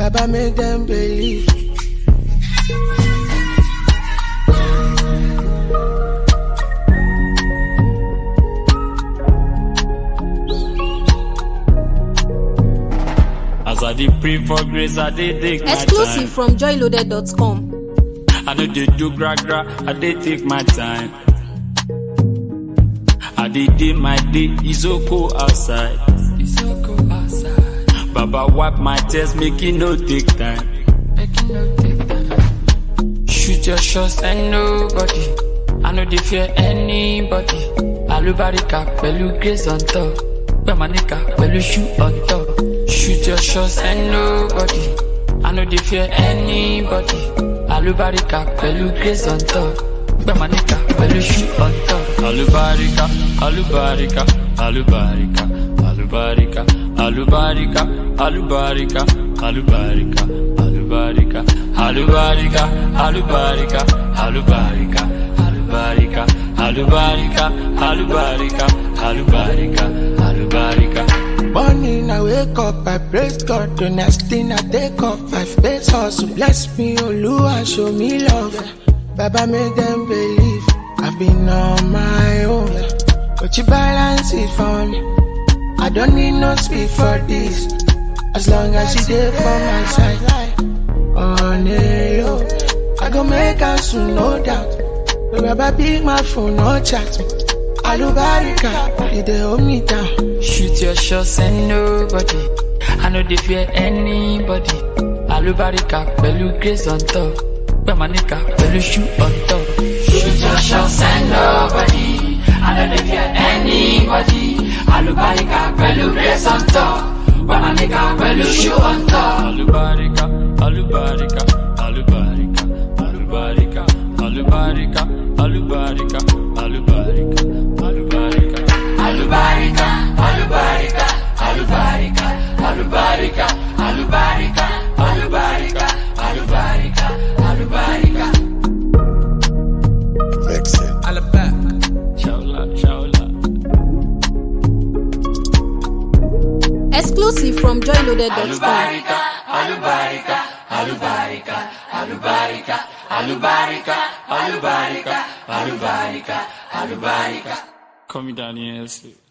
Baba make them believe. As I dey pray for grace, I dey take my time. Exclusive from joyloaded.com. I know they do gra, I dey take my time. I dey my day, it's so cold outside. It's so cold outside. Baba wipe my tears, make it no take time. Shoot your shots and nobody. I know they fear anybody. Alubarika, pẹ̀lú grace on top. Bemanika, pẹ̀lú shoe on top. Shoot your shots and nobody. I know they fear anybody. Alubarika, pẹ̀lú grace on top. Bemanika, pẹ̀lú shoe on top. Alubarika, alubarika, alubarika, alubarika, alubarika, alubarika, alubarika, alubarika, alubarika, alubarika, alubarika, alubarika, alubarika, alubarika, alubarika, alubarika. Morning I wake up, I praise God. The next thing I take off, 5 days hustle. Bless me, Oluwa, show me love. Baba make them believe I've been on my own, but you balance it for me. I don't need no speed for this, as long as you there for my side. On a low, I go make us soon, no doubt. The Baba pick my phone, no chat me. Alubarika, they hold me down. Shoot your shots and nobody. I know they fear anybody. Alubarika, pẹ̀lú grace on top. Bemanika, pẹ̀lú shoe on top. Shoot your shots and nobody. I know they fear anybody. Alubarika, pẹ̀lú grace on top. Bemanika, pẹ̀lú shoe on top. Alubarika, alubarika, alubarika, alubarika, alubarika, alubarika, alubarika, alubarika, alubarika, alubarika, alubarika, alubarika, alubarika, alubarika, alubarika, alubarika. Fix it. Alabama, chola, chola. Exclusive from joyloaded.com. Alubarika, alubarika, alubarika, alubarika, alubarika, alubarika, alubarika, alubarika. Call me Daniel.